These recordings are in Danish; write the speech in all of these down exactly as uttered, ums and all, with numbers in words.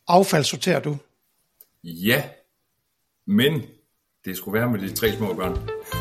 Affaldssorterer du? Ja, men det skulle være med de tre små børn.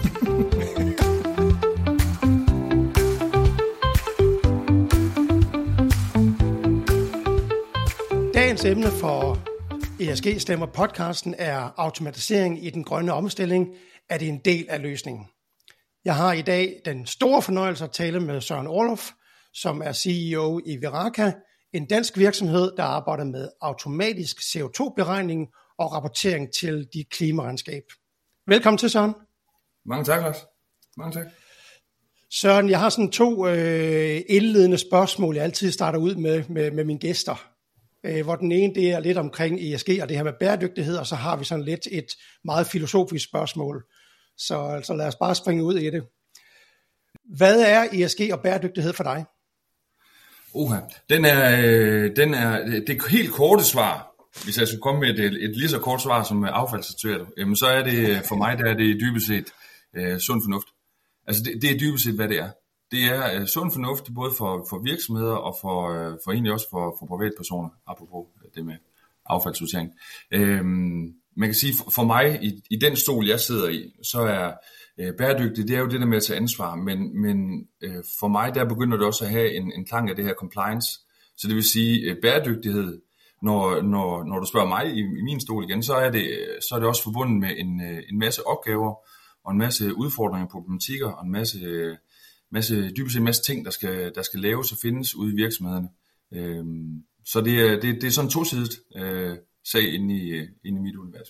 Dagens emne for E S G Stemmer podcasten er automatisering i den grønne omstilling. Er det en del af løsningen? Jeg har i dag den store fornøjelse at tale med Søren Orloff, som er C E O i Veraka, en dansk virksomhed, der arbejder med automatisk C O to beregning og rapportering til dit klimaregnskab. Velkommen til, Søren. Mange tak, Lars. Mange tak. Søren, jeg har sådan to øh, indledende spørgsmål, jeg altid starter ud med, med, med mine gæster. Øh, hvor den ene, det er lidt omkring E S G og det her med bæredygtighed, og så har vi sådan lidt et meget filosofisk spørgsmål. Så altså, lad os bare springe ud i det. Hvad er E S G og bæredygtighed for dig? Uha, den er, øh, den er det helt korte svar. Hvis jeg skulle komme med et, et lige så kort svar som affaldssorteret, jamen så er det for mig, der er det dybest set øh, sund fornuft. Altså det, det er dybest set, hvad det er. Det er øh, sund fornuft både for, for virksomheder og for, øh, for egentlig også for, for privatpersoner, apropos det med affaldssortering. Øhm, man kan sige, for, for mig, i, i den stol, jeg sidder i, så er øh, bæredygtigt, det er jo det der med at tage ansvar, men, men øh, for mig, der begynder det også at have en, en klang af det her compliance. Så det vil sige, øh, bæredygtighed, Når, når, når du spørger mig i, i min stol igen, så er, det, så er det også forbundet med en, en masse opgaver og en masse udfordringer, problematikker og en masse, masse dybest set en masse ting, der skal, der skal laves og findes ude i virksomhederne. Øhm, så det er, det, det er sådan en tosidet øh, sag inde i, inde i mit univers.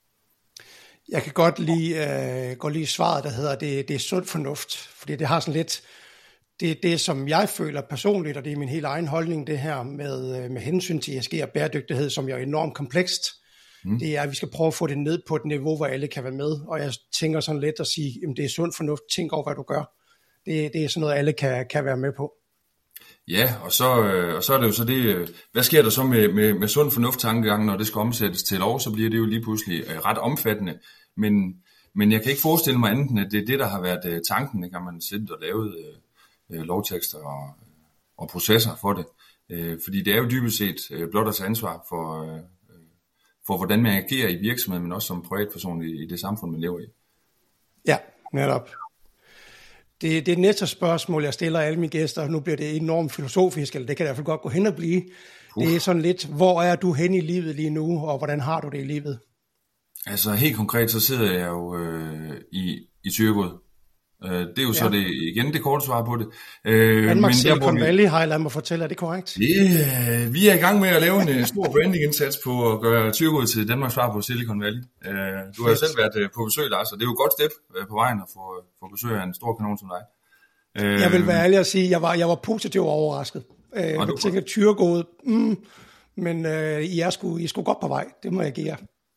Jeg kan godt lide, øh, godt lide svaret, der hedder, det, det er sund fornuft, fordi det har sådan lidt... Det er det, som jeg føler personligt, og det er min helt egen holdning, det her med, med hensyn til E S G og bæredygtighed, som jo er enormt komplekst. Mm. Det er, at vi skal prøve at få det ned på et niveau, hvor alle kan være med. Og jeg tænker sådan lidt at sige, at det er sund fornuft, tænk over, hvad du gør. Det, det er sådan noget, alle kan, kan være med på. Ja, og så, og så er det jo så det, hvad sker der så med, med, med sund fornuft-tankegangen, når det skal omsættes til lov, så bliver det jo lige pludselig ret omfattende. Men, men jeg kan ikke forestille mig andet, end at det er det, der har været tanken, det kan man sætte og lavet lovtekster og, og processer for det. Øh, fordi det er jo dybest set øh, blot at tage ansvar for, øh, for, hvordan man agerer i virksomheden, men også som privatperson i, i det samfund, man lever i. Ja, netop. Det, det næste spørgsmål, jeg stiller alle mine gæster, og nu bliver det enormt filosofisk, eller det kan i hvert fald godt gå hen og blive. Puh. Det er sådan lidt, hvor er du hen i livet lige nu, og hvordan har du det i livet? Altså helt konkret, så sidder jeg jo øh, i, i Thyregod. Det er jo ja. Så det igen det korte svar på det. Øh, Danmark Silicon Valley har jeg ladet mig fortælle, er det korrekt? Yeah, vi er i gang med at lave en stor brandingindsats på at gøre Thyregod til Danmarks svar på Silicon Valley. Uh, du har jo selv været på besøg, Lars, og det er jo et godt step på vejen at få, få besøg af en stor kanon som dig. Uh, jeg vil være ærlig at sige, at jeg var, jeg var positivt overrasket. Uh, jeg tænker, Thyregod, mm, men uh, I, er sgu, I er sgu godt på vej, det må jeg give jer.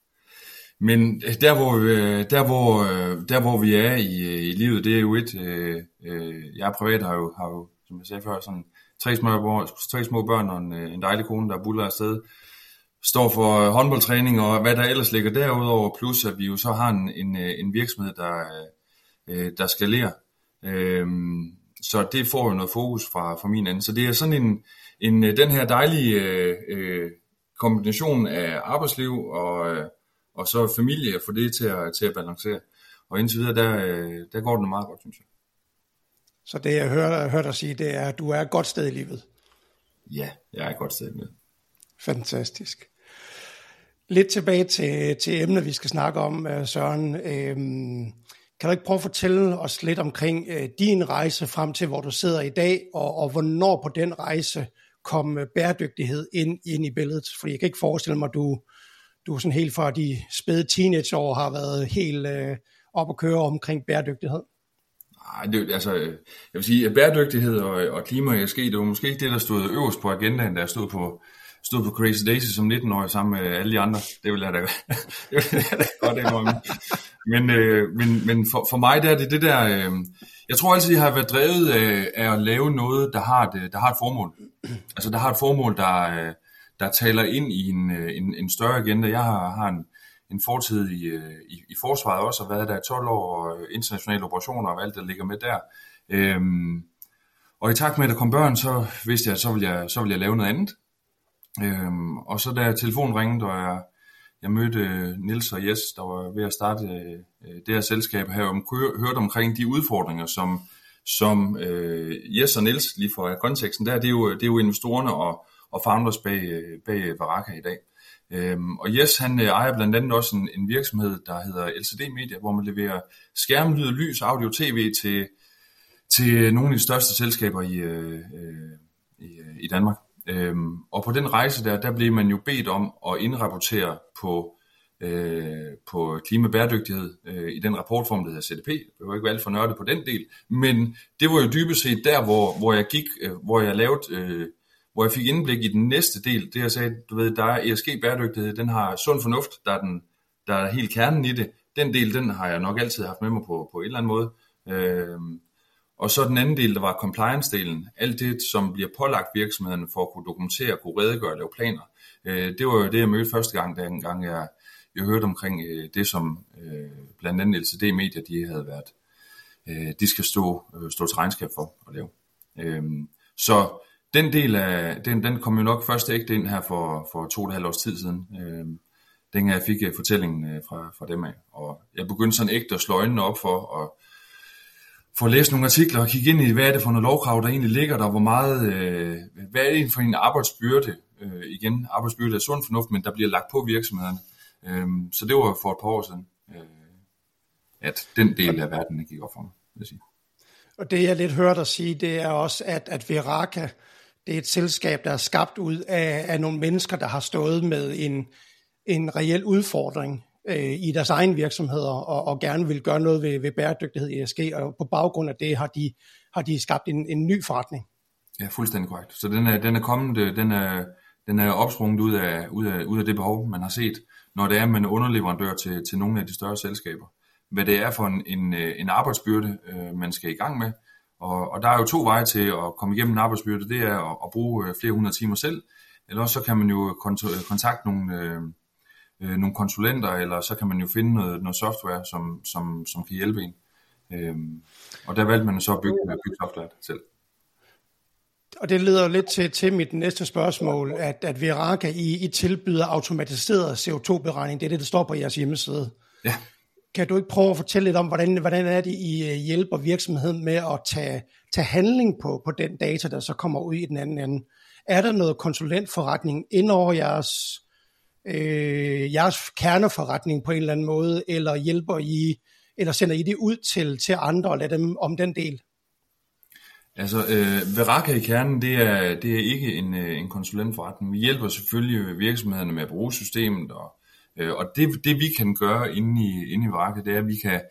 Men der hvor, der hvor, der hvor vi er i, i livet, det er jo et, øh, jeg er privat, har jo, har jo, som jeg sagde før, sådan tre små, tre små børn og en, en dejlig kone, der buller afsted, står for håndboldtræning og hvad der ellers ligger derudover, plus at vi jo så har en, en, en virksomhed, der, der skalerer. Så det får jo noget fokus fra, fra min ende. Så det er sådan en, en den her dejlige øh, kombination af arbejdsliv og og så familie at få det til at, til at balancere. Og indtil videre, der, der går det meget godt, synes jeg. Så det, jeg hører, hører dig sige, det er, at du er et godt sted i livet? Ja, jeg er et godt sted i livet. Fantastisk. Lidt tilbage til, til emnet, vi skal snakke om, Søren. Øhm, kan du ikke prøve at fortælle os lidt omkring øh, din rejse frem til, hvor du sidder i dag, og, og hvornår på den rejse kom bæredygtighed ind, ind i billedet? Fordi jeg kan ikke forestille mig, at du Du er sådan helt fra de spæde teenageår har været helt øh, op at køre omkring bæredygtighed. Nej, det, altså, jeg vil sige, at bæredygtighed og, og klima og E S G, det var måske ikke det, der stod øverst på agendaen, da jeg stod på, stod på Crazy Daisy som nitten-årig sammen med alle de andre. Det vil jeg da, det vil jeg da godt indrømme. Men, øh, men, men for, for mig der er det det der, øh, jeg tror altid, jeg har været drevet af, af at lave noget, der har et, der har et formål. Altså, der har et formål, der... Øh, der taler ind i en, en, en større agenda. Jeg har, har en, en fortid i, i, i forsvaret også, og været der i tolv år, og internationale operationer og alt, der ligger med der. Øhm, og i takt med, at der kom børn, så vidste jeg, at så ville jeg, så ville jeg lave noget andet. Øhm, og så da telefonen ringede, og jeg, jeg mødte Niels og Jes, der var ved at starte øh, det her selskab her, og hørte omkring de udfordringer, som, som øh, Jes og Niels, lige for konteksten der, det er jo, det er jo investorerne og, og founders bag, bag Veraka i dag. Øhm, og Jes, han ejer blandt andet også en, en virksomhed, der hedder L C D Media, hvor man leverer skærm, lyd, lys, audio, tv til, til nogle af de største selskaber i, øh, i, i Danmark. Øhm, og på den rejse der, der blev man jo bedt om at indrapportere på, øh, på klimabæredygtighed øh, i den rapportform, der hedder C D P. Det var ikke alt for nørdet på den del, men det var jo dybest set der, hvor, hvor jeg gik, øh, hvor jeg lavede, øh, hvor jeg fik indblik i den næste del. Det jeg sagde, du ved, der er E S G-bæredygtighed, den har sund fornuft, der er, den, der er helt kernen i det. Den del, den har jeg nok altid haft med mig på, på en eller anden måde. Øh, Og så den anden del, der var compliance-delen. Alt det, som bliver pålagt virksomhederne for at kunne dokumentere, kunne redegøre og lave planer. Det var jo det, jeg mødte første gang, da gang jeg, jeg hørte omkring det, som blandt andet L C D Media, de havde været, de skal stå, stå til regnskab for at lave. Så den del af, den, den kom jo nok først ægte ind her for, for to og et halvt års tid siden. Dengang jeg fik fortællingen fra, fra dem af. Og jeg begyndte sådan ægte at slå øjnene op for at for at læse nogle artikler og kigge ind i, hvad er det for noget lovkrav, der egentlig ligger der, hvor meget, øh, hvad er det for en arbejdsbyrde, øh, igen, arbejdsbyrde er sund fornuft, men der bliver lagt på virksomhederne. Øh, så det var for et par år siden, øh, at den del af verden gik op for mig, vil jeg sige. Og det jeg lidt hører dig sige, det er også, at, at Veraka, det er et selskab, der er skabt ud af, af nogle mennesker, der har stået med en, en reel udfordring i deres egen virksomheder, og, og gerne vil gøre noget ved, ved bæredygtighed i E S G, og på baggrund af det har de, har de skabt en, en ny forretning. Ja, fuldstændig korrekt. Så den er, den er kommet, den er, den er opsprunget ud af, ud, af, ud af det behov, man har set, når det er, man er underleverandør til, til nogle af de større selskaber. Hvad det er for en, en, en arbejdsbyrde, man skal i gang med. Og, og der er jo to veje til at komme igennem en arbejdsbyrde. Det er at, at bruge flere hundrede timer selv, eller også så kan man jo kontakte nogle nogle konsulenter, eller så kan man jo finde noget, noget software, som, som, som kan hjælpe en. Øhm, og der valgte man så at bygge, bygge software selv. Og det leder lidt til, til mit næste spørgsmål, at, at Veraka I, I tilbyder automatiseret C O to beregning. Det er det, der står på jeres hjemmeside. Ja. Kan du ikke prøve at fortælle lidt om, hvordan, hvordan er det, I hjælper virksomheden med at tage, tage handling på, på den data, der så kommer ud i den anden ende? Er der noget konsulentforretning ind over jeres Øh, jeres kerneforretning på en eller anden måde, eller hjælper I, eller sender I det ud til, til andre og lader dem om den del? Altså, øh, Veraka i kernen, det er, det er ikke en, en konsulentforretning. Vi hjælper selvfølgelig virksomhederne med at bruge systemet, og, øh, og det, det vi kan gøre inde i, inde i Veraka, det er, at vi kan,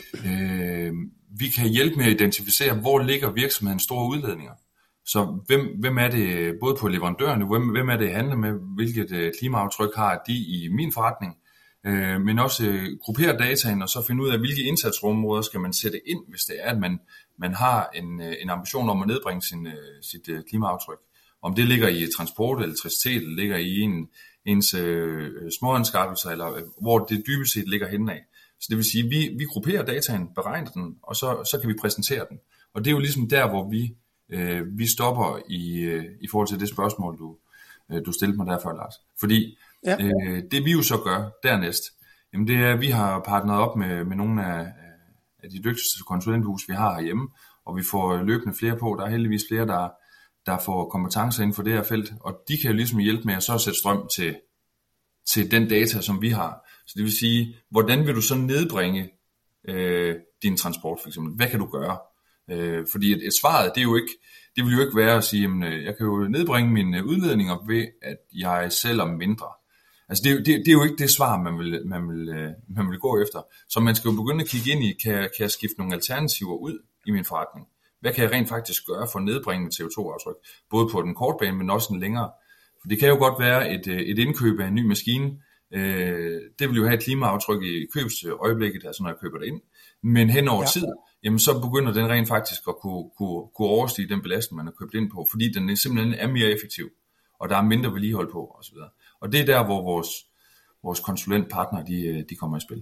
øh, vi kan hjælpe med at identificere, hvor ligger virksomhedens store udledninger. Så hvem, hvem er det, både på leverandørerne, hvem, hvem er det, jeg handler med, hvilket klimaaftryk har de i min forretning, øh, men også øh, gruppere dataen og så finde ud af, hvilke indsatsområder skal man sætte ind, hvis det er, at man, man har en, en ambition om at nedbringe sin, sit øh, klimaaftryk. Om det ligger i transport, elektricitet, eller ligger i en, ens øh, småanskaffelser, eller øh, hvor det dybest set ligger henne af. Så det vil sige, at vi, vi grupperer dataen, beregner den, og så, så kan vi præsentere den. Og det er jo ligesom der, hvor vi Vi stopper i, i forhold til det spørgsmål, du, du stillede mig derfor, Lars. Fordi ja. øh, det vi jo så gør dernæst, jamen det er, at vi har partneret op med, med nogle af, af de dygtigste konsulenthus, vi har herhjemme, og vi får løbende flere på. Der er heldigvis flere, der, der får kompetencer inden for det her felt, og de kan jo ligesom hjælpe med at så sætte strøm til, til den data, som vi har. Så det vil sige, hvordan vil du så nedbringe øh, din transport, for eksempel? Hvad kan du gøre? Øh, fordi et, et svaret, det er jo ikke, det vil jo ikke være at sige, at jeg kan jo nedbringe mine udledninger ved, at jeg sælger mindre. Altså det, det, det er jo ikke det svar, man vil, man, vil, man vil gå efter. Så man skal jo begynde at kigge ind i, kan, kan jeg skifte nogle alternativer ud i min forretning? Hvad kan jeg rent faktisk gøre for at nedbringe mit C O to aftryk? Både på den korte bane, men også den længere. For det kan jo godt være et, et indkøb af en ny maskine. Øh, det vil jo have et klimaaftryk i købsøjeblikket, altså når jeg køber det ind. Men hen over ja. tid, jamen så begynder den rent faktisk at kunne, kunne, kunne overstige den belastning, man har købt ind på, fordi den simpelthen er mere effektiv, og der er mindre vedligehold på osv. Og det er der, hvor vores, vores konsulentpartnere, de, de kommer i spil.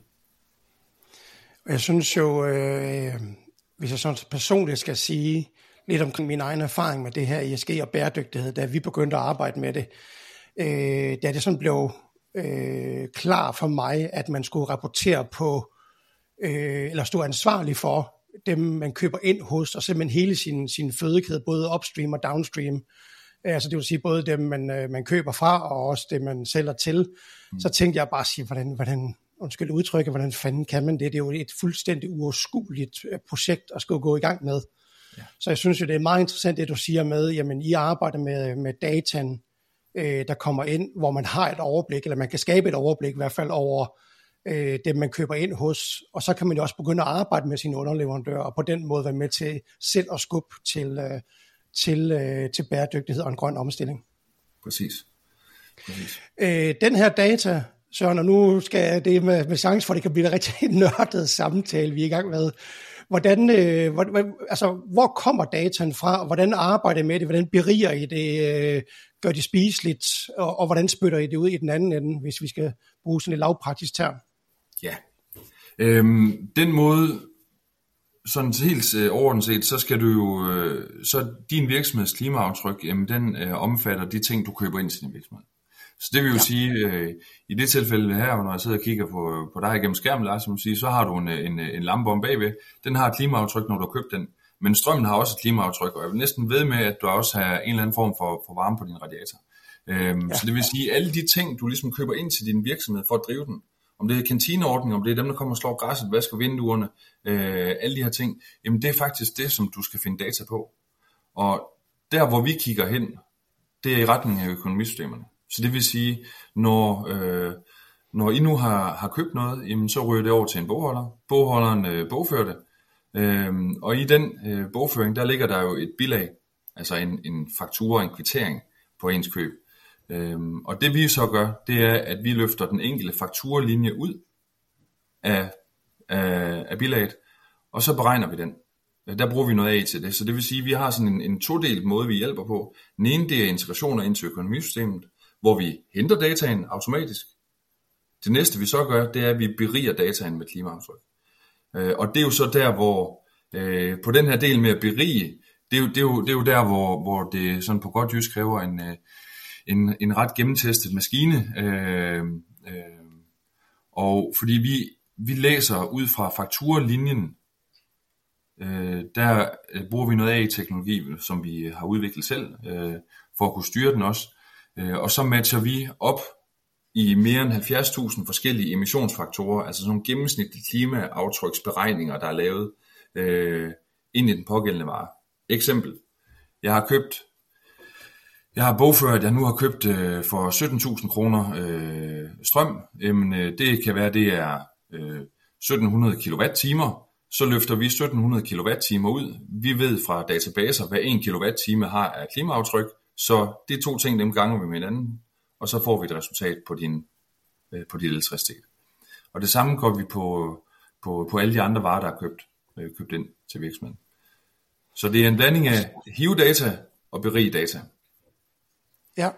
Jeg synes jo, øh, hvis jeg sådan personligt skal sige lidt omkring min egen erfaring med det her E S G og bæredygtighed, da vi begyndte at arbejde med det, øh, da det sådan blev øh, klar for mig, at man skulle rapportere på, øh, eller stå ansvarlig for dem, man køber ind hos, og simpelthen hele sin, sin fødekæde, både upstream og downstream. Altså det vil sige både dem, man, man køber fra, og også det, man sælger til. Mm. Så tænkte jeg bare at sige, hvordan, hvordan, undskyld udtrykket, hvordan fanden kan man det? Det er jo et fuldstændig uoverskueligt projekt at skulle gå i gang med. Ja. Så jeg synes jo, det er meget interessant, det du siger med, jamen I arbejder med, med dataen, øh, der kommer ind, hvor man har et overblik, eller man kan skabe et overblik i hvert fald over øh, dem, man køber ind hos. Og så kan man jo også begynde at arbejde med sine underleverandører, og på den måde være med til selv at skubbe til... Øh, Til, øh, til bæredygtighed og en grøn omstilling. Præcis. Præcis. Øh, den her data, Søren, og nu skal det med, med chance for, at det kan blive en rigtig nørdet samtale, vi er i gang med. Hvordan, øh, hvor, altså, hvor kommer dataen fra, og hvordan arbejder I med det? Hvordan beriger I det? Øh, gør det spiseligt? Og, og hvordan spytter I det ud i den anden ende, hvis vi skal bruge sådan et lavpraktisk term? Ja. Øhm, den måde... Sådan helt øh, overordnet set, så skal du jo, øh, så din virksomheds klimaaftryk, jamen den øh, omfatter de ting, du køber ind til din virksomhed. Så det vil jo ja. sige, øh, i det tilfælde her, når jeg sidder og kigger på, på dig igennem skærmen, Lars, som siger, så har du en, en, en lampe om bagved. Den har et klimaaftryk, når du har købt den. Men strømmen har også et klimaaftryk, og jeg vil næsten ved med, at du også har en eller anden form for, for varme på din radiator. Øhm, ja. Så det vil sige, alle de ting, du ligesom køber ind til din virksomhed for at drive den, om det er kantineordning, om det er dem, der kommer og slår græsset, vasker vinduerne, øh, alle de her ting, jamen det er faktisk det, som du skal finde data på. Og der, hvor vi kigger hen, det er i retning af økonomisystemerne. Så det vil sige, når, øh, når I nu har, har købt noget, jamen så ryger det over til en bogholder. Bogholderen øh, bogfører det. Øh, og i den øh, bogføring, der ligger der jo et bilag, altså en, en faktura, en kvittering på ens køb. Øhm, og det vi så gør, det er, at vi løfter den enkelte fakturalinje ud af, af, af bilaget, og så beregner vi den. Der bruger vi noget af til det. Så det vil sige, at vi har sådan en, en todelt måde, vi hjælper på. Den ene, det er integrationer ind til økonomisystemet, hvor vi henter dataen automatisk. Det næste, vi så gør, det er, at vi beriger dataen med klimaaftryk. Øh, og det er jo så der, hvor øh, på den her del med at berige, det er jo, det er jo, det er jo der, hvor, hvor det sådan på godt jysk kræver en... Øh, En, en ret gennemtestet maskine, øh, øh, og fordi vi, vi læser ud fra fakturalinjen, øh, der bruger vi noget A I-teknologi, som vi har udviklet selv, øh, for at kunne styre den også, øh, og så matcher vi op i mere end halvfjerds tusind forskellige emissionsfaktorer, altså sådan nogle gennemsnitlige klimaaftryksberegninger, der er lavet øh, ind i den pågældende vare. Eksempel, jeg har købt Jeg har bogført, at jeg nu har købt øh, for sytten tusind kroner øh, strøm. Jamen, øh, det kan være, det er øh, sytten hundrede kilowatt-timer. Så løfter vi sytten hundrede kilowatt-timer ud. Vi ved fra databaser, hvad en kilowatt-time har af klimaaftryk. Så det er to ting, dem ganger vi med hinanden. Og så får vi et resultat på din, øh, på din elektricitet. Og det samme går vi på, på, på alle de andre varer, der er købt, øh, købt ind til virksomheden. Så det er en blanding af hive data og berige data. Ja.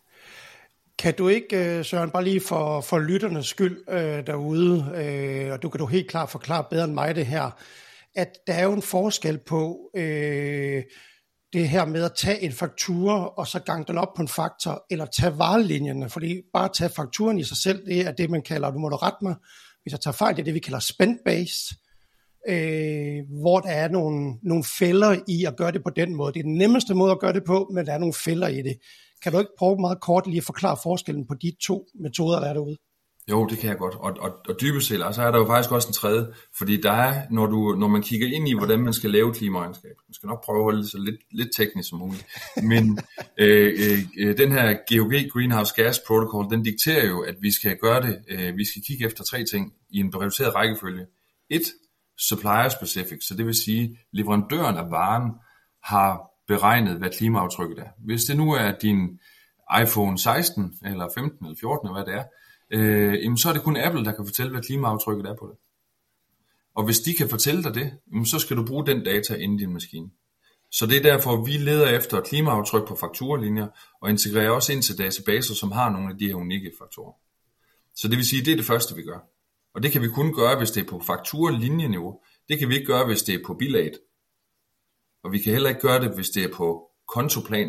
Kan du ikke, Søren, bare lige for, for lytternes skyld øh, derude, øh, og du kan du helt klart forklare bedre end mig det her, at der er jo en forskel på øh, det her med at tage en faktura, og så gange den op på en faktor, eller tage varelinjerne, fordi bare at tage fakturen i sig selv, det er det, man kalder, du må da rette mig, hvis jeg tager fejl, det er det, vi kalder spend-based, øh, hvor der er nogle, nogle fælder i at gøre det på den måde. Det er den nemmeste måde at gøre det på, men der er nogle fælder i det. Kan du ikke prøve meget kort lige at forklare forskellen på de to metoder, der er derude? Jo, det kan jeg godt. Og, og, og dybest set, så er der jo faktisk også en tredje, fordi der er, når, du, når man kigger ind i, hvordan man skal lave klimaregnskab, man skal nok prøve at holde det så lidt, lidt teknisk som muligt, men øh, øh, den her G H G, Greenhouse Gas Protocol, den dikterer jo, at vi skal gøre det, øh, vi skal kigge efter tre ting i en reduceret rækkefølge. Et, supplier specific, så det vil sige, leverandøren af varen har beregnet, hvad klimaaftrykket er. Hvis det nu er din iPhone seksten, eller femten, eller fjorten, eller hvad det er, øh, jamen, så er det kun Apple, der kan fortælle, hvad klimaaftrykket er på det. Og hvis de kan fortælle dig det, jamen, så skal du bruge den data inde i din maskine. Så det er derfor, vi leder efter klimaaftryk på fakturalinjer, og integrerer også ind til databaser, som har nogle af de her unikke faktorer. Så det vil sige, det er det første, vi gør. Og det kan vi kun gøre, hvis det er på fakturalinjeniveau. Det kan vi ikke gøre, hvis det er på bilaget. Og vi kan heller ikke gøre det, hvis det er på kontoplanen.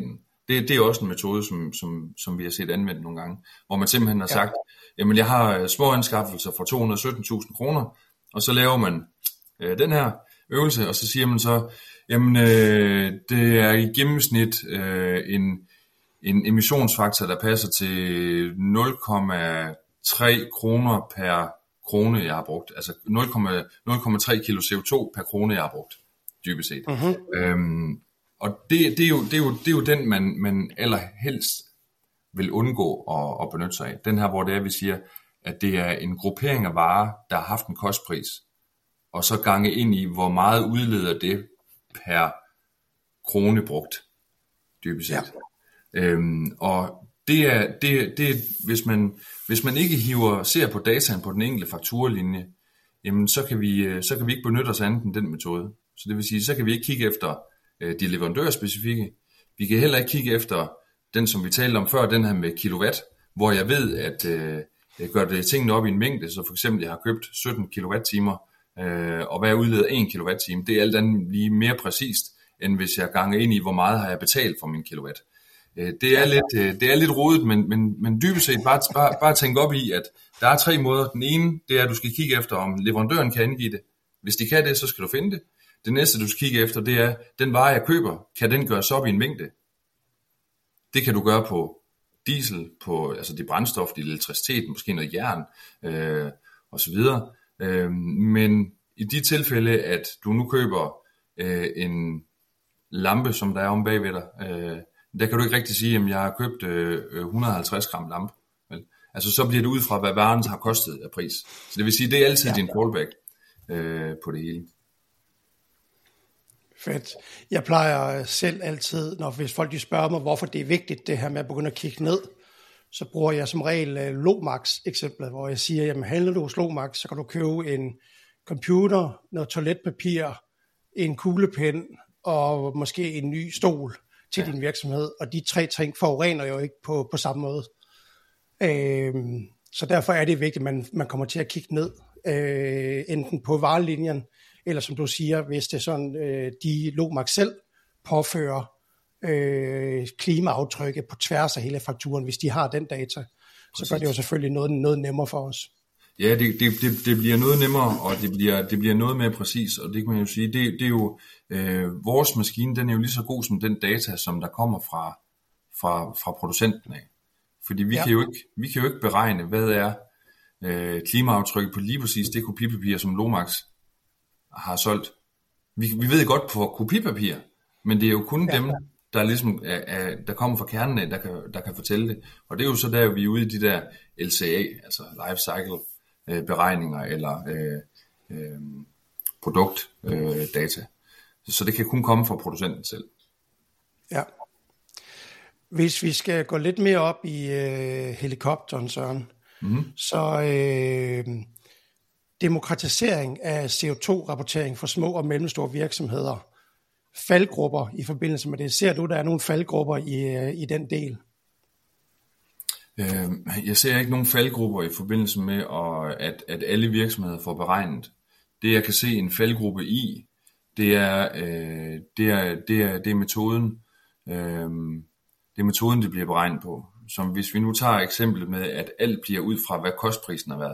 Det, det er også en metode, som, som, som vi har set anvendt nogle gange, hvor man simpelthen har sagt, ja. Jamen jeg har små anskaffelser for to hundrede og sytten tusind kroner, og så laver man øh, den her øvelse, og så siger man så, jamen øh, det er i gennemsnit øh, en, en emissionsfaktor, der passer til nul komma tre kroner per krone, jeg har brugt. Altså nul komma tre kilo C O to per krone, jeg har brugt, dybest set. Uh-huh. Øhm, og det, det, er jo, det, er jo, det er jo den, man, man allerhelst vil undgå at, at benytte sig af. Den her, hvor det er, vi siger, at det er en gruppering af varer, der har haft en kostpris, og så gange ind i, hvor meget udleder det per krone brugt, dybest set. Ja. Øhm, og det er, det, det, hvis man, hvis man ikke hiver, ser på dataen på den enkelte fakturalinje, jamen så kan vi, så kan vi ikke benytte os andet end den metode. Så det vil sige, så kan vi ikke kigge efter øh, de leverandørspecifikke. Vi kan heller ikke kigge efter den, som vi talte om før, den her med kilowatt, hvor jeg ved, at øh, jeg gør det tingene op i en mængde, så for eksempel jeg har købt sytten kilowatt-timer, øh, og hvad jeg udleder en kilowatt-time, det er alt andet lige mere præcist, end hvis jeg ganger ind i, hvor meget har jeg betalt for min kilowatt. Det er lidt, det er lidt rodet, men, men, men dybest set bare, bare, bare tænke op i, at der er tre måder. Den ene, det er, at du skal kigge efter, om leverandøren kan angive det. Hvis de kan det, så skal du finde det. Det næste, du skal kigge efter, det er, den vare, jeg køber, kan den gøres op i en mængde? Det kan du gøre på diesel, på altså det brændstof, det elektricitet, måske noget jern øh, osv. Øh, men i de tilfælde, at du nu køber øh, en lampe, som der er om bagved dig, øh, der kan du ikke rigtig sige, at jeg har købt øh, et hundrede og halvtreds gram lampe. Vel? Altså så bliver det ud fra, hvad varen har kostet af pris. Så det vil sige, det er altid ja. din fallback øh, på det hele. Fedt. Jeg plejer selv altid, når hvis folk de spørger mig, hvorfor det er vigtigt, det her med at begynde at kigge ned, så bruger jeg som regel uh, Lomax eksemplet, hvor jeg siger, jamen handler du hos Lomax, så kan du købe en computer, noget toiletpapir, en kuglepen og måske en ny stol til ja. din virksomhed, og de tre ting forurener jo ikke på, på samme måde. Øhm, så derfor er det vigtigt, at man, man kommer til at kigge ned, øh, enten på varelinjen, eller som du siger, hvis det er sådan, øh, de Lomax selv påfører øh, klimaaftrykket på tværs af hele fakturen, hvis de har den data, så gør det jo selvfølgelig noget, noget nemmere for os. Ja, det, det, det, det bliver noget nemmere, og det bliver, det bliver noget mere præcis, og det kan man jo sige, det, det er jo, øh, vores maskine, den er jo lige så god som den data, som der kommer fra, fra, fra producenten af. Fordi vi, ja. kan jo ikke, vi kan jo ikke beregne, hvad er øh, klimaaftrykket på lige præcis det kopipapir, som Lomax har solgt. Vi, vi ved godt på kopipapir, men det er jo kun ja. dem, der ligesom er, er, der kommer fra kernen af, der kan, der kan fortælle det. Og det er jo så der, vi er ude i de der L C A, altså life cycle øh, beregninger eller øh, øh, produktdata. Øh, så det kan kun komme fra producenten selv. Ja. Hvis vi skal gå lidt mere op i øh, helikopteren, Søren, mm-hmm. så øh, demokratisering af C O to rapportering for små og mellemstore virksomheder, faldgrupper i forbindelse med det. Ser du, der er nogle faldgrupper i, i den del? Jeg ser ikke nogen faldgrupper i forbindelse med, at, at alle virksomheder får beregnet. Det jeg kan se en faldgruppe i, det er, det er, det er, det er metoden, det er metoden, det bliver beregnet på. Som hvis vi nu tager eksemplet med, at alt bliver ud fra, hvad kostprisen har været,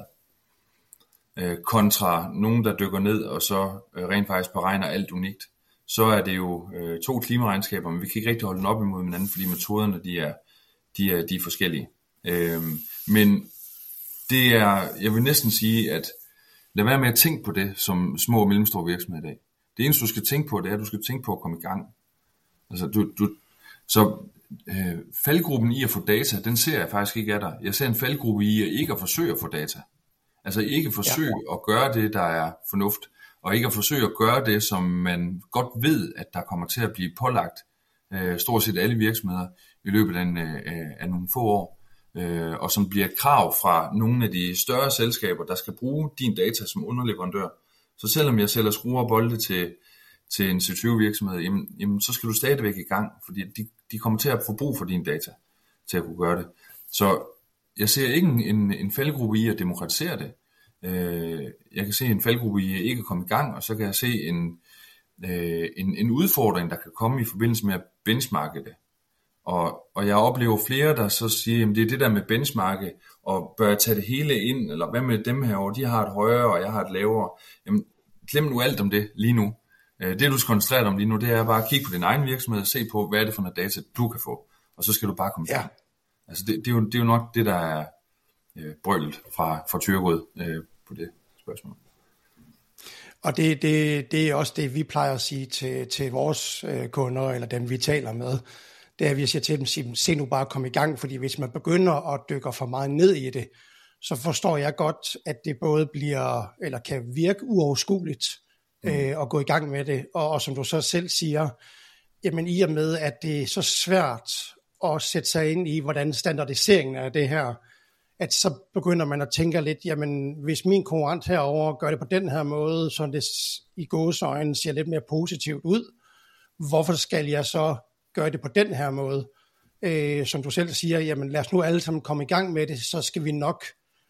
kontra nogen, der dykker ned og så rent faktisk beregner alt unikt, så er det jo øh, to klimaregnskaber, men vi kan ikke rigtig holde den op imod hinanden, fordi metoderne de er, de er, de er forskellige. Øhm, men det er, jeg vil næsten sige, at lad være med at tænke på det som små og mellemstore virksomheder i dag. Det eneste, du skal tænke på, det er, at du skal tænke på at komme i gang. Altså, du, du, så øh, faldgruppen i at få data, den ser jeg faktisk ikke af dig. Jeg ser en faldgruppe i at ikke at forsøge at få data. Altså ikke forsøge ja. at gøre det, der er fornuft. Og ikke at forsøge at gøre det, som man godt ved, at der kommer til at blive pålagt øh, stort set alle virksomheder i løbet af, en, øh, af nogle få år, øh, og som bliver et krav fra nogle af de større selskaber, der skal bruge din data som underleverandør. Så selvom jeg sælger skruer og bolde til, til en C tyve virksomhed, jamen, jamen, så skal du stadigvæk i gang, fordi de, de kommer til at få brug for din data til at kunne gøre det. Så jeg ser ikke en, en, en faldgruppe i at demokratisere det. Jeg kan se en faldgruppe i ikke at komme i gang, og så kan jeg se en, en, en udfordring, der kan komme i forbindelse med at benchmarke det. Og, og jeg oplever flere, der så siger, at det er det der med benchmarket, og bør jeg tage det hele ind, eller hvad med dem her, og de har et højere, og jeg har et lavere. Jamen, glem nu alt om det lige nu. Det du skal koncentrere dig om lige nu, det er bare at kigge på din egen virksomhed, og se på, hvad er det for noget data, du kan få. Og så skal du bare komme frem. Ja. Altså det, det, er jo, det er jo nok det, der er øh, brølet fra, fra Thyregod øh, på det spørgsmål. Og det, det, det er også det, vi plejer at sige til, til vores øh, kunder, eller dem vi taler med. Det er, at vi siger til dem, sig, se nu bare at komme i gang, fordi hvis man begynder at dykke for meget ned i det, så forstår jeg godt, at det både bliver, eller kan virke uoverskueligt, mm. øh, at gå i gang med det. Og, og som du så selv siger, jamen i og med, at det er så svært at sætte sig ind i, hvordan standardiseringen er det her, at så begynder man at tænke lidt, jamen hvis min konkurrent herover gør det på den her måde, så det i gåseøjne ser lidt mere positivt ud, hvorfor skal jeg så gøre det på den her måde? Øh, som du selv siger, jamen lad os nu alle sammen komme i gang med det, så skal vi nok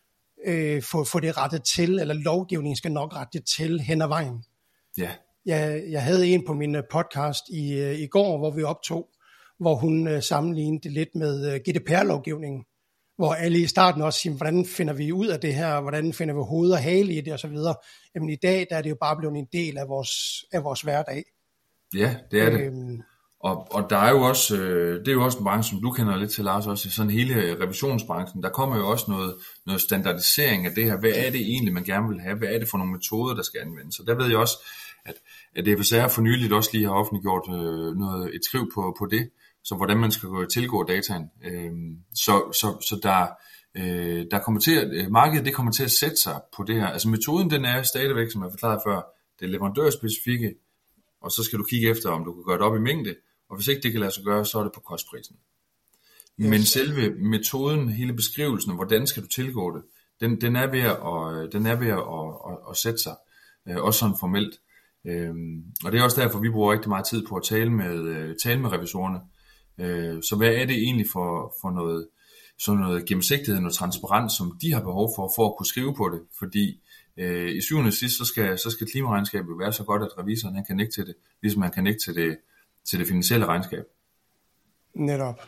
øh, få, få det rettet til, eller lovgivningen skal nok rette det til hen ad vejen. Ja. Jeg, jeg havde en på min podcast i, i går, hvor vi optog, hvor hun øh, sammenlignede det lidt med øh, G D P R-lovgivningen, hvor alle i starten også siger, hvordan finder vi ud af det her, hvordan finder vi hoved og hale i det og så videre. Jamen i dag, der er det jo bare blevet en del af vores, af vores hverdag. Ja, det er det. Øhm, og, og der er jo også, øh, det er jo også en branche, som du kender lidt til, Lars, også i sådan hele revisionsbranchen. Der kommer jo også noget, noget standardisering af det her. Hvad er det egentlig, man gerne vil have? Hvad er det for nogle metoder, der skal anvendes? Så der ved jeg også, at, at F S R for nyligt også lige har offentliggjort øh, noget, et skriv på, på det, så hvordan man skal tilgå dataen. Øhm, så, så, så der, øh, der kommer til at, markedet det kommer til at sætte sig på det her. Altså metoden den er stadigvæk, som jeg forklarede før, det er leverandørspecifikke, og så skal du kigge efter, om du kan gøre det op i mængde, og hvis ikke det kan lade sig gøre, så er det på kostprisen. Yes. Men selve metoden, hele beskrivelsen, og hvordan skal du tilgå det, den, den er ved at, den er ved at, at, at, at sætte sig, øh, også sådan formelt. Øhm, og det er også derfor, vi bruger rigtig meget tid på at tale med, øh, tale med revisorerne. Øh, så hvad er det egentlig for, for noget, sådan noget gennemsigtighed, noget transparens, som de har behov for, for at kunne skrive på det? Fordi øh, i syvende og sidst, så skal, så skal klimaregnskabet være så godt, at revisoren han kan ikke til det, ligesom man kan ikke til det, til det finansielle regnskab. Netop.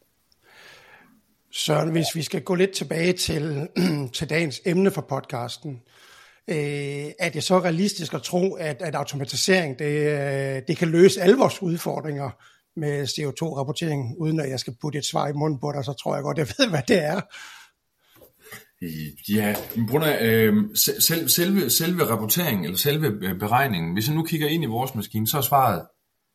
Så hvis vi skal gå lidt tilbage til, til dagens emne for podcasten, øh, er det så realistisk at tro, at, at automatisering det, det kan løse alle vores udfordringer med C O to rapportering, uden at jeg skal putte et svar i munden på dig, så tror jeg godt, jeg ved, hvad det er. Ja, Brunner, øh, selv, selve, selve rapporteringen, eller selve beregningen, hvis jeg nu kigger ind i vores maskine, så er svaret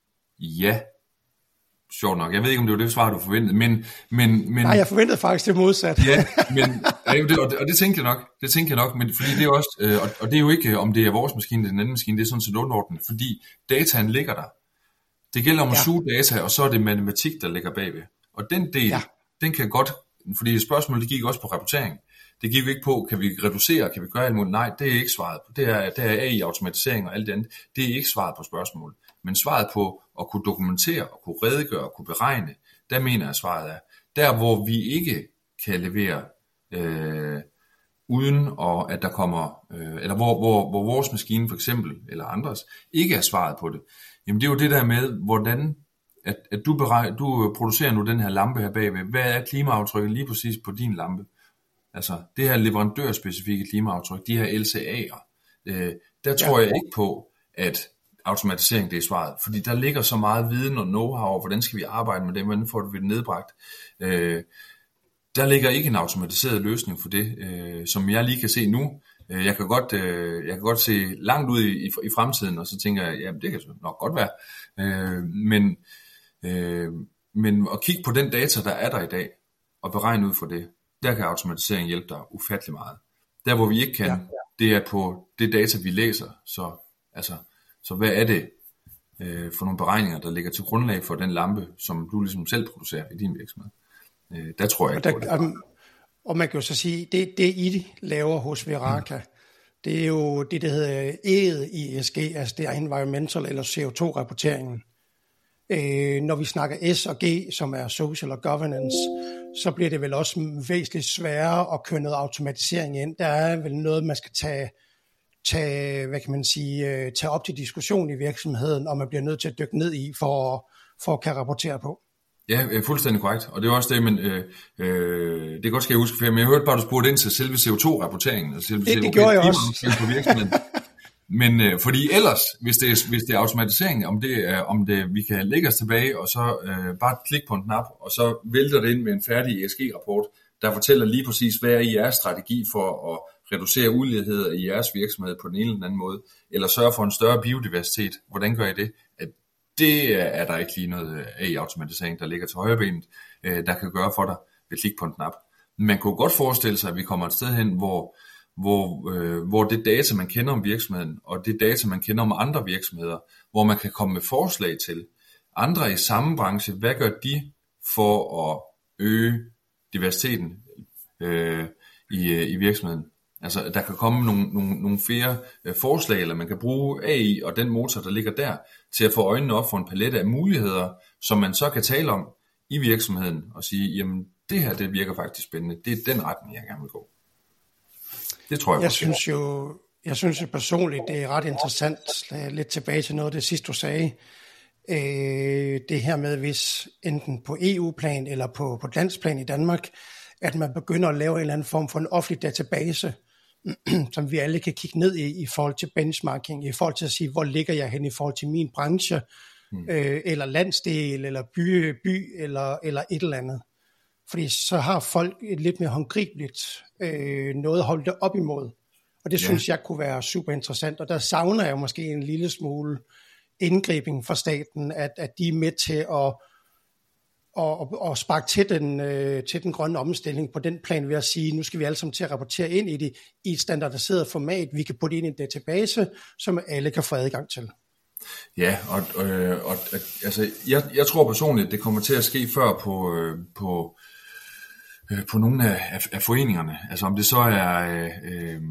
ja. Sjovt nok, jeg ved ikke, om det var det svar, du forventede, men... men, men Nej, jeg forventede faktisk det modsat. Ja, men, og, det, og det tænker jeg nok, det tænker jeg nok, men fordi det er også, øh, og, og det er jo ikke, om det er vores maskine eller den anden maskine, det er sådan set underordnet, fordi dataen ligger der. Det gælder om at ja. suge data, og så er det matematik, der ligger bagved. Og den del, ja. den kan godt, fordi spørgsmålet, det gik også på rapportering. Det gik ikke på, kan vi reducere, kan vi gøre alt muligt? Nej, det er ikke svaret på. Det er, det er A I, automatisering og alt det andet. Det er ikke svaret på spørgsmålet. Men svaret på at kunne dokumentere, og kunne redegøre, og kunne beregne, der mener jeg, svaret er. Der, hvor vi ikke kan levere, øh, uden og at der kommer, øh, eller hvor, hvor, hvor vores maskine for eksempel, eller andres, ikke er svaret på det. Jamen det er jo det der med, hvordan at, at du, beregner, du producerer nu den her lampe her bagved. Hvad er klimaaftrykket lige præcis på din lampe? Altså det her leverandørspecifikke klimaaftryk, de her L C A'er, øh, der tror ja. jeg ikke på, at automatisering det er svaret. Fordi der ligger så meget viden og know-how, hvordan skal vi arbejde med det, hvordan får vi det nedbragt. Øh, der ligger ikke en automatiseret løsning for det, øh, som jeg lige kan se nu. Jeg kan godt, øh, jeg kan godt se langt ud i, i, i fremtiden, og så tænker jeg, jamen det kan nok godt være. Øh, men, øh, men at kigge på den data, der er der i dag, og beregne ud for det, der kan automatisering hjælpe dig ufattelig meget. Der hvor vi ikke kan, ja, ja. det er på det data, vi læser. Så, altså, så hvad er det øh, for nogle beregninger, der ligger til grundlag for den lampe, som du ligesom selv producerer i din virksomhed? Øh, der tror jeg ikke på det. Og man kan jo så sige, det, det I laver hos Veraka, mm. det er jo det, der hedder E'et i E S G, altså det er environmental eller C O to rapporteringen. Øh, når vi snakker S og G, som er social og governance, så bliver det vel også væsentligt sværere at køre noget automatisering ind. Der er vel noget, man skal tage, tage, hvad kan man sige, tage op til diskussion i virksomheden, og man bliver nødt til at dykke ned i for, for at kan rapportere på. Ja, fuldstændig korrekt. Og det er også det, men øh, øh, det kan godt ske, jeg husker, men jeg hørte bare, du spurgte ind til selve C O to rapporteringen. Altså selve det, det gjorde jeg også. På virksomheden. Men øh, fordi ellers, hvis det, er, hvis det er automatisering, om det er, om det, vi kan lægge os tilbage, og så øh, bare klikke på en knap, og så vælter det ind med en færdig E S G-rapport, der fortæller lige præcis, hvad er jeres strategi for at reducere uligheder i jeres virksomhed på den ene eller den anden måde, eller sørge for en større biodiversitet. Hvordan gør I det? At det er der ikke lige noget A I-automatisering, der ligger til højrebenet, øh, der kan gøre for dig ved klik på en knap. Man kunne godt forestille sig, at vi kommer et sted hen, hvor Hvor, øh, hvor det data, man kender om virksomheden, og det data, man kender om andre virksomheder, hvor man kan komme med forslag til andre i samme branche, hvad gør de for at øge diversiteten øh, i, i virksomheden. Altså, der kan komme nogle, nogle, nogle flere øh, forslag, eller man kan bruge A I og den motor, der ligger der, til at få øjnene op for en palette af muligheder, som man så kan tale om i virksomheden, og sige, jamen, det her, det virker faktisk spændende. Det er den retning, jeg gerne vil gå. Det tror jeg, jeg synes jo, jeg synes jo personligt, det er ret interessant, lidt tilbage til noget af det sidste, du sagde, øh, det her med, hvis enten på E U-plan eller på, på landsplan i Danmark, at man begynder at lave en eller anden form for en offentlig database, som vi alle kan kigge ned i, i forhold til benchmarking, i forhold til at sige, hvor ligger jeg hen i forhold til min branche, hmm. øh, eller landsdel, eller by, by eller, eller et eller andet. Fordi så har folk et lidt mere håndgribeligt øh, noget at holde det op imod. Og det ja. synes jeg kunne være super interessant. Og der savner jeg måske en lille smule indgribning fra staten, at, at de er med til at, at, at sparke til den, øh, til den grønne omstilling på den plan ved at sige, nu skal vi alle sammen til at rapportere ind i det i et standardiseret format. Vi kan putte ind i en database, som alle kan få adgang til. Ja, og, øh, og altså, jeg, jeg tror personligt, at det kommer til at ske før på... Øh, på på nogle af, af, af foreningerne, altså om det så er øh,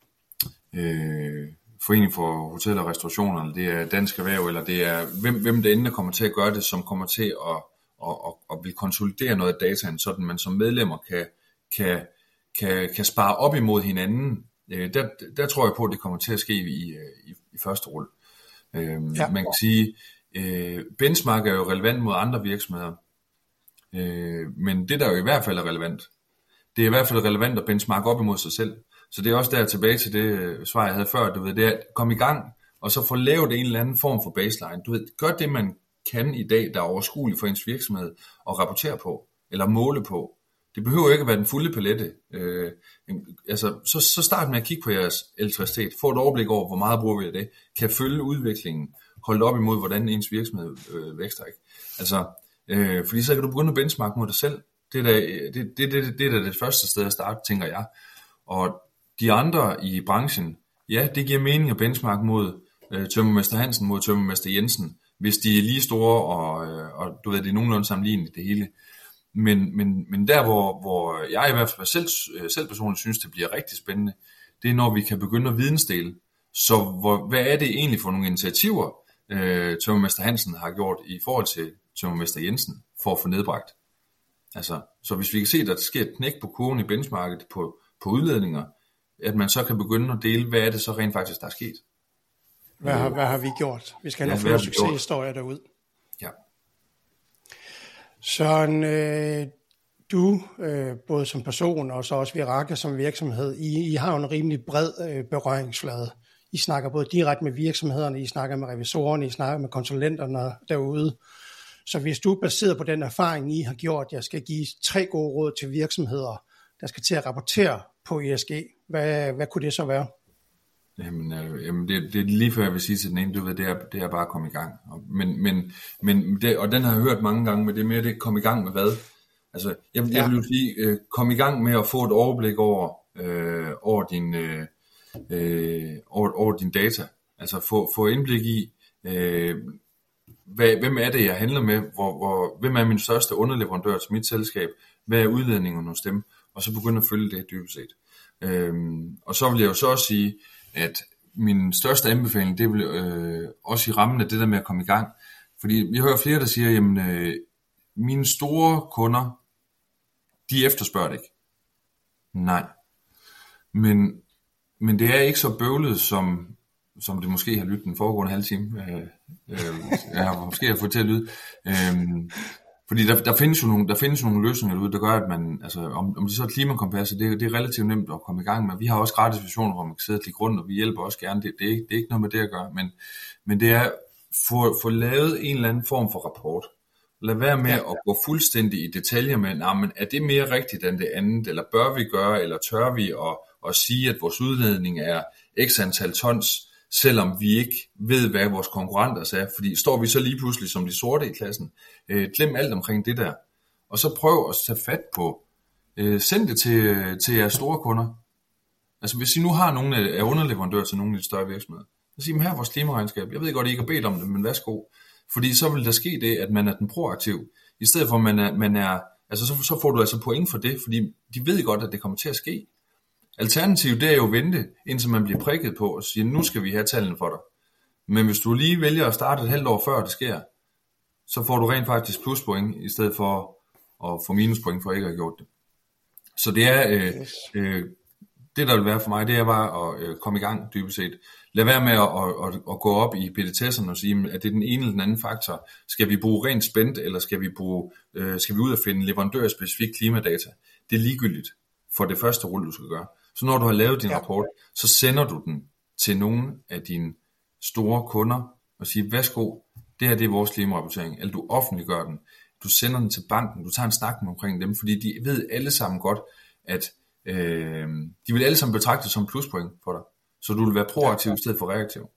øh, Forening for Hotel og Restaurationer, eller det er Dansk Erhverv, eller det er hvem, hvem det endelig kommer til at gøre det, som kommer til at, at, at, at vil konsolidere noget af dataen, sådan man som medlemmer kan, kan, kan, kan spare op imod hinanden. Øh, der, der tror jeg på, at det kommer til at ske i, i, i første rulle. Øh, ja. Man kan sige, øh, benchmark er jo relevant mod andre virksomheder, Øh, men det der jo i hvert fald er relevant, det er i hvert fald relevant at benchmarke op imod sig selv. Så det er også der tilbage til det svar jeg havde før, du ved, det er at komme i gang og så få lavet en eller anden form for baseline. Du ved, gør det man kan i dag, der er overskueligt for ens virksomhed og rapportere på eller måle på. Det behøver ikke at være den fulde palette. Øh, altså så, så start med at kigge på jeres elektricitet, få et overblik over hvor meget bruger vi af det, kan følge udviklingen, holde op imod hvordan ens virksomhed øh, vækster, ikke? Altså Øh, fordi så kan du begynde at benchmarke mod dig selv. Det er da det, det, det, det, er det første sted at starte, tænker jeg. Og de andre i branchen, ja, det giver mening at benchmarke mod øh, tømmermester Hansen, mod tømmermester Jensen, hvis de er lige store, og, øh, og du ved, det er nogenlunde sammenligneligt det hele. Men, men, men der, hvor, hvor jeg i hvert fald selv, selv personligt synes, det bliver rigtig spændende, det er, når vi kan begynde at vidensdele. Så hvor, hvad er det egentlig for nogle initiativer, øh, tømmermester Hansen har gjort i forhold til tømmermester Jensen, for at få nedbragt. Altså, så hvis vi kan se, at der sker et knæk på kurven i benchmarket på, på udledninger, at man så kan begynde at dele, hvad er det så rent faktisk, der er sket. Hvad har, hvad har vi gjort? Vi skal have ja, nogle flere succeshistorier derude. Ja. Søren, øh, du, øh, både som person og så også Viraka som virksomhed, I, I har jo en rimelig bred øh, berøringsflade. I snakker både direkte med virksomhederne, I snakker med revisorerne, I snakker med konsulenterne derude. Så hvis du baseret på den erfaring, I har gjort, jeg skal give tre gode råd til virksomheder, der skal til at rapportere på E S G, hvad, hvad kunne det så være? Jamen, øh, jamen det, det er lige før jeg vil sige til den ene, du ved, det er, det er bare at komme i gang. Men, men, men det, og den har jeg hørt mange gange, men det er mere det, komme i gang med hvad? Altså, jeg, ja. jeg vil jo sige, øh, kom i gang med at få et overblik over, øh, over, din, øh, øh, over, over din data. Altså, få, få indblik i, øh, Hvad, hvem er det, jeg handler med? Hvor, hvor, hvem er min største underleverandør til mit selskab? Hvad er udledningerne hos dem? Og så begynde at følge det dybest set. Øhm, og så vil jeg jo så også sige, at min største anbefaling, det vil øh, også i rammen af det der med at komme i gang. Fordi jeg hører flere, der siger, jamen øh, mine store kunder, de efterspørger det ikke. Nej. Men, men det er ikke så bøvlet, som... som det måske har lyttet den foregående halve time. Øh, øh, jeg har måske har fået til at lyde. Øh, Fordi der, der, findes jo nogle, der findes jo nogle løsninger derude, der gør, at man, altså om, om det så er klimakompasser, det, det er relativt nemt at komme i gang med. Vi har også gratis versioner, hvor man kan sidde og klikke rundt, og vi hjælper også gerne. Det, det, er, det er ikke noget med det at gøre, men, men det er at få, få lavet en eller anden form for rapport. Lad være med ja. at gå fuldstændig i detaljer med, nah, men er det mere rigtigt end det andet, eller bør vi gøre, eller tør vi at, at sige, at vores udledning er x antal tons, selvom vi ikke ved, hvad vores konkurrenter er, fordi står vi så lige pludselig som de sorte i klassen. Øh, glem alt omkring det der, og så prøv at tage fat på, øh, send det til, til jeres store kunder. Altså hvis I nu har nogle af underleverandører til nogle af de større virksomheder, så sig dem, her er vores klimaregnskab. Jeg ved godt, I ikke har bedt om det, men værsgo. Fordi så vil der ske det, at man er den proaktiv, i stedet for at man er, man er altså så, så får du altså point for det, fordi de ved godt, at det kommer til at ske. Alternativet det er jo at vente, indtil man bliver prikket på og siger, nu skal vi have tallene for dig. Men hvis du lige vælger at starte et halvt år før det sker, så får du rent faktisk pluspoint, i stedet for at få minuspoint for ikke at have gjort det. Så det er, øh, øh, det der vil være for mig, det er bare at øh, komme i gang dybest set. Lad være med at, at, at, at gå op i petitesserne og sige, at det er den ene eller den anden faktor. Skal vi bruge rent spændt, eller skal vi, bruge, øh, skal vi ud og finde leverandørspecifik klimadata? Det er ligegyldigt for det første rulle, du skal gøre. Så når du har lavet din ja. rapport, så sender du den til nogle af dine store kunder og siger, værsgo, det her det er vores klimarapportering, eller du offentliggør den. Du sender den til banken, du tager en snak med omkring dem, fordi de ved alle sammen godt, at øh, de vil alle sammen betragte det som pluspoint for dig. Så du vil være proaktiv ja. i stedet for reaktiv.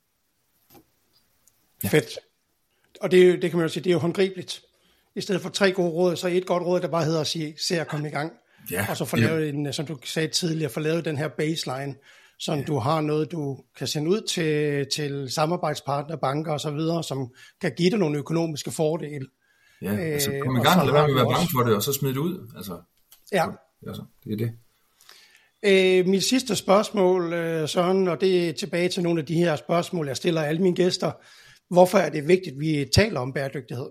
Ja. Fedt. Og det, det kan man jo sige, det er jo håndgribeligt. I stedet for tre gode råd, så et godt råd, der bare hedder at sige, se at komme i gang. Ja, og så få lavet en, som du sagde tidligere, få lavet den her baseline, så ja. du har noget, du kan sende ud til, til samarbejdspartnere, banker og så videre, som kan give dig nogle økonomiske fordele. Ja, altså kom i gang, lad være med at være bange for det, og så smid det ud. Altså, ja. Altså, det er det. Øh, mit sidste spørgsmål, øh, Søren, og det er tilbage til nogle af de her spørgsmål, jeg stiller alle mine gæster. Hvorfor er det vigtigt, at vi taler om bæredygtighed?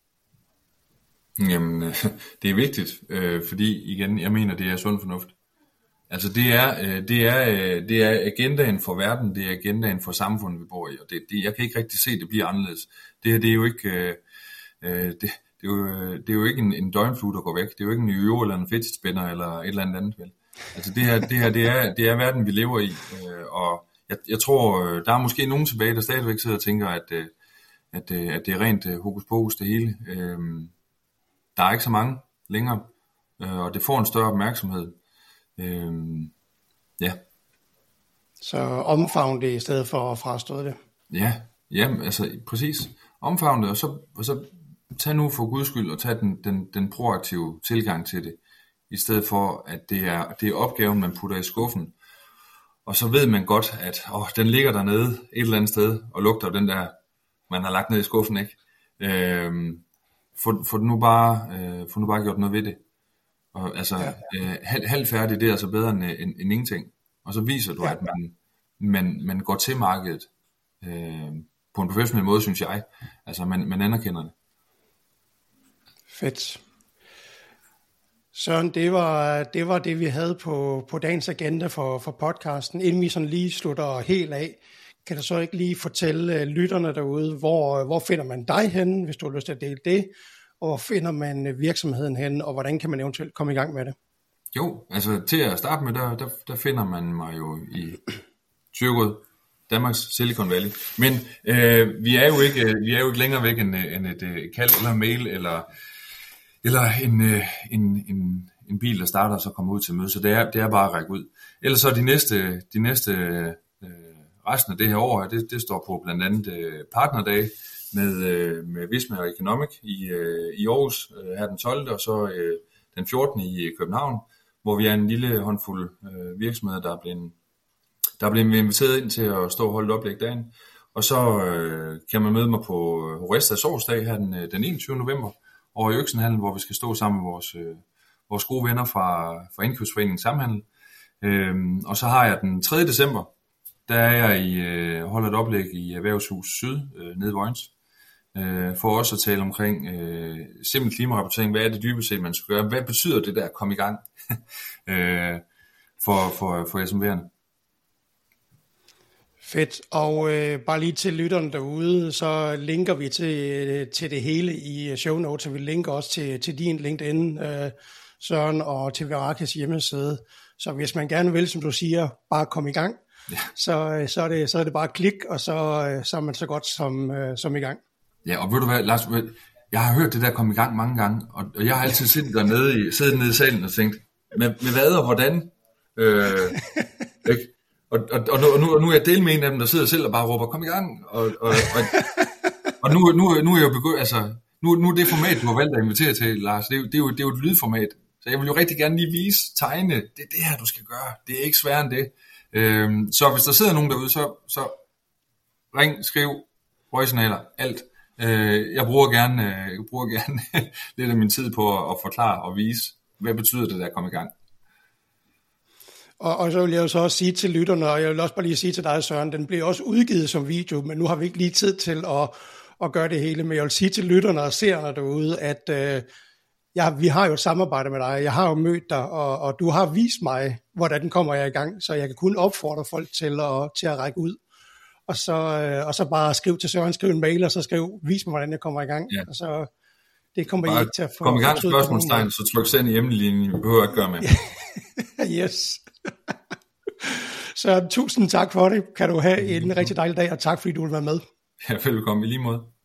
Jamen, det er vigtigt, øh, fordi igen, jeg mener, det er sund fornuft. Altså, det er, øh, det er, øh, det er agendaen for verden, det er agendaen for samfundet, vi bor i, og det, det, jeg kan ikke rigtig se, det bliver anderledes. Det her, det er jo ikke, øh, det, det, er jo, det er jo ikke en, en døgnflue, der går væk. Det er jo ikke en yo eller en fedtspænder eller et eller andet andet, vel? Altså, det her, det her, det er, det er verden, vi lever i, øh, og jeg, jeg tror, der er måske nogen tilbage, der stadigvæk sidder og tænker, at, at, at det er rent hokus pokus, det hele. Øh, Der er ikke så mange længere, øh, og det får en større opmærksomhed. Øh, ja. Så omfavn det i stedet for at frastøde det. Ja, ja, altså præcis. Omfavn det, og så, og så tag nu for Guds skyld og tag den, den, den proaktive tilgang til det, i stedet for at det er, det er opgaven, man putter i skuffen. Og så ved man godt, at åh, den ligger dernede et eller andet sted, og lugter den der, man har lagt ned i skuffen, ikke? Øh, Få, få, nu bare, øh, få nu bare gjort noget ved det. Og, altså, ja. øh, halv, halvfærdig, det er altså bedre end, end, end ingenting. Og så viser du, ja. at man, man, man går til markedet øh, på en professionel måde, synes jeg. Altså, man, man anerkender det. Fedt. Søren, det var det, var det vi havde på, på dagens agenda for, for podcasten. Inden vi sådan lige slutter helt af, kan du så ikke lige fortælle lytterne derude, hvor, hvor finder man dig henne, hvis du har lyst til at dele det, og hvor finder man virksomheden henne, og hvordan kan man eventuelt komme i gang med det? Jo, altså til at starte med, der, der, der finder man mig jo i Thyregod, Danmarks Silicon Valley. Men øh, vi, er jo ikke, vi er jo ikke længere væk end, end et, et kald eller mail, eller, eller en, en, en, en bil, der starter og så kommer ud til møde, så det er, det er bare at række ud. Ellers så de næste... De næste øh, resten af det her år, det, det står på blandt andet øh, partnerdag med, øh, med Visma og Economic i, øh, i Aarhus øh, her den tolvte og så øh, den fjortende i København, hvor vi er en lille håndfuld øh, virksomheder, der er blevet, der er blevet inviteret ind til at stå og holde et oplæg dagen. Og så øh, kan man møde mig på Horestas årsdag her den, den enogtyvende november over i Øksenhallen, hvor vi skal stå sammen med vores, øh, vores gode venner fra, fra Indkøbsforeningen Samhandel. Øh, og så har jeg den tredje december, der er jeg i, øh, holder et oplæg i Erhvervshus Syd, øh, nede i Vojens, øh, for også at tale omkring øh, simpel klimarapportering. Hvad er det dybest set, man skal gøre? Hvad betyder det der at komme i gang øh, for, for, for S M V'erne? Fedt, og øh, bare lige til lytterne derude, så linker vi til, til det hele i show notes, og vi linker også til, til din LinkedIn, øh, Søren, og til Verakes hjemmeside. Så hvis man gerne vil, som du siger, bare komme i gang, ja. så, så, er det, så er det bare klik, og så, så er man så godt som, øh, som i gang. Ja, og ved du hvad, Lars, jeg har hørt det der komme i gang mange gange, og jeg har altid siddet dernede i, siddet nede i salen og tænkt, med, med hvad og hvordan? Øh, ikke? Og, og, og, nu, og nu er jeg del med en af dem, der sidder selv og bare råber, kom i gang. Og, og, og, og nu, nu, nu er jeg jo begyndt, altså, nu, nu er det format, du har valgt at invitere til, Lars, det er, jo, det, er jo, det er jo et lydformat. Så jeg vil jo rigtig gerne lige vise, tegne, det er det her, du skal gøre. Det er ikke sværere end det. Øhm, så hvis der sidder nogen derude, så, så ring, skriv, røgsignaler, alt. Øh, jeg bruger gerne, jeg bruger gerne lidt af min tid på at, at forklare og vise, hvad betyder det der at komme i gang. Og, og så vil jeg jo så også sige til lytterne, og jeg vil også bare lige sige til dig, Søren, den bliver også udgivet som video, men nu har vi ikke lige tid til at, at gøre det hele. Men jeg vil sige til lytterne og seerne derude, at øh, jeg, vi har jo et samarbejde med dig. Jeg har jo mødt dig, og, og du har vist mig, hvordan kommer jeg i gang, så jeg kan kun opfordre folk til at, til at række ud. Og så, øh, og så bare skriv til Søren, skriv en mail, og så skriv, vis mig, hvordan jeg kommer i gang. Ja. Og så, det kommer bare I ikke til at få. Kom i gang, spørgsmålstegn, så tryk send i emnelinjen, vi behøver ikke gøre med. Yes. Så tusind tak for det. Kan du have en rigtig dejlig dag, og tak fordi du vil være med. Ja, velkommen i lige måde.